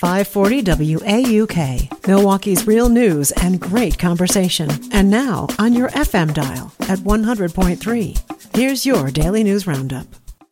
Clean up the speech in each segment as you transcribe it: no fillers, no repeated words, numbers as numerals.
540 WAUK, Milwaukee's real news and great conversation. And now on your FM dial at 100.3. Here's your Daily News Roundup.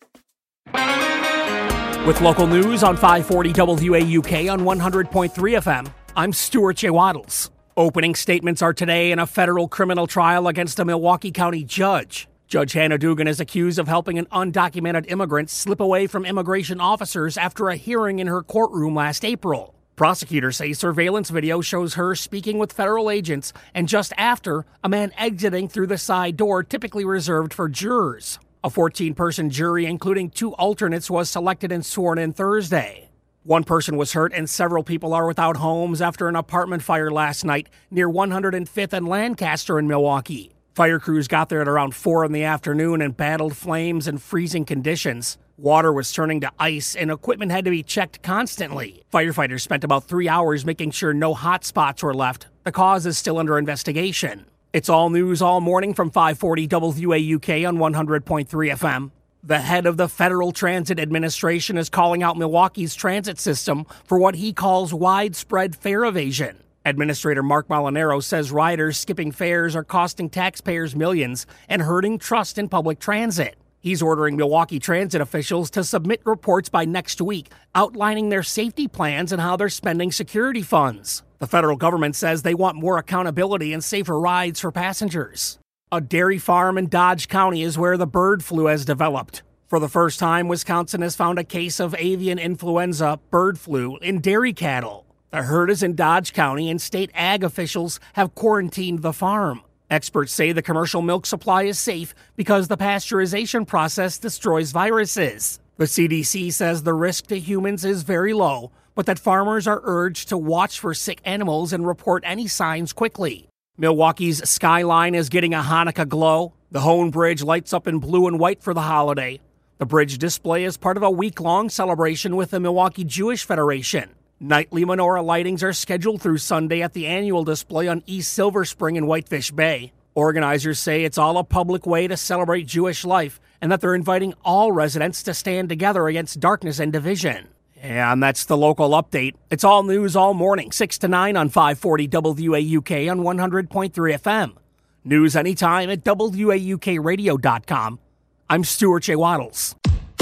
With local news on 540 WAUK on 100.3 FM, I'm Stuart J. Waddles. Opening statements are today in a federal criminal trial against a Milwaukee County judge. Judge Hannah Dugan is accused of helping an undocumented immigrant slip away from immigration officers after a hearing in her courtroom last April. Prosecutors say surveillance video shows her speaking with federal agents and just after, a man exiting through the side door typically reserved for jurors. A 14-person jury, including 2 alternates, was selected and sworn in Thursday. 1 person was hurt and several people are without homes after an apartment fire last night near 105th and Lancaster in Milwaukee. Fire crews got there at around 4 in the afternoon and battled flames in freezing conditions. Water was turning to ice and equipment had to be checked constantly. Firefighters spent about 3 hours making sure no hot spots were left. The cause is still under investigation. It's all news all morning from 540 WAUK on 100.3 FM. The head of the Federal Transit Administration is calling out Milwaukee's transit system for what he calls widespread fare evasion. Administrator Mark Molinaro says riders skipping fares are costing taxpayers millions and hurting trust in public transit. He's ordering Milwaukee transit officials to submit reports by next week outlining their safety plans and how they're spending security funds. The federal government says they want more accountability and safer rides for passengers. A dairy farm in Dodge County is where the bird flu has developed. For the first time, Wisconsin has found a case of avian influenza bird flu in dairy cattle. The herd is in Dodge County, and state ag officials have quarantined the farm. Experts say the commercial milk supply is safe because the pasteurization process destroys viruses. The CDC says the risk to humans is very low, but that farmers are urged to watch for sick animals and report any signs quickly. Milwaukee's skyline is getting a Hanukkah glow. The Hone Bridge lights up in blue and white for the holiday. The bridge display is part of a week-long celebration with the Milwaukee Jewish Federation. Nightly menorah lightings are scheduled through Sunday at the annual display on East Silver Spring in Whitefish Bay. Organizers say it's all a public way to celebrate Jewish life and that they're inviting all residents to stand together against darkness and division. And that's the local update. It's all news all morning, 6 to 9 on 540 WAUK on 100.3 FM. News anytime at WAUKradio.com. I'm Stuart J. Waddles.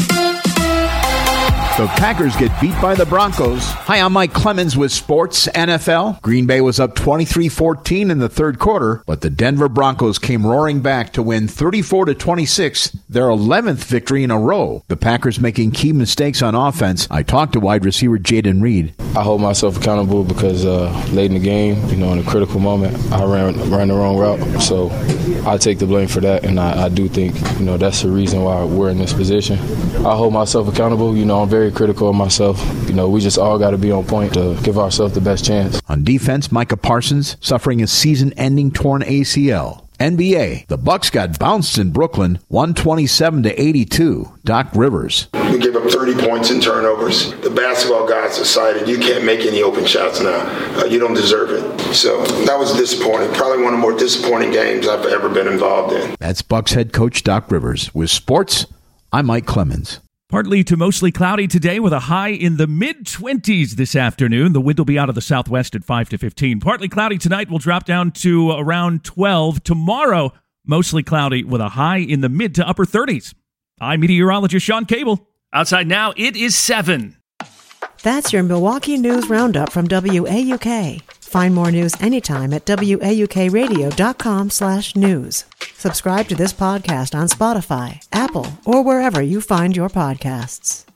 The Packers get beat by the Broncos. Hi, I'm Mike Clemens with Sports NFL. Green Bay was up 23-14 in the third quarter, but the Denver Broncos came roaring back to win 34-26, their 11th victory in a row. The Packers making key mistakes on offense. I talked to wide receiver Jaden Reed. I hold myself accountable because late in the game, in a critical moment, I ran the wrong route. So I take the blame for that, and I do think, that's the reason why we're in this position. I hold myself accountable. I'm very critical of myself. We just all got to be on point to give ourselves the best chance. On defense, Micah Parsons suffering a season-ending torn ACL. NBA, the Bucks got bounced in Brooklyn, 127-82. Doc Rivers. We gave up 30 points in turnovers. The basketball guys decided you can't make any open shots now. You don't deserve it. So that was disappointing. Probably one of the more disappointing games I've ever been involved in. That's Bucks head coach Doc Rivers. With sports, I'm Mike Clemens. Partly to mostly cloudy today with a high in the mid-20s this afternoon. The wind will be out of the southwest at 5 to 15. Partly cloudy tonight will drop down to around 12. Tomorrow, mostly cloudy with a high in the mid to upper 30s. I'm meteorologist Sean Cable. Outside now, it is 7. That's your Milwaukee News Roundup from WAUK. Find more news anytime at WAUKradio.com/news. Subscribe to this podcast on Spotify, Apple, or wherever you find your podcasts.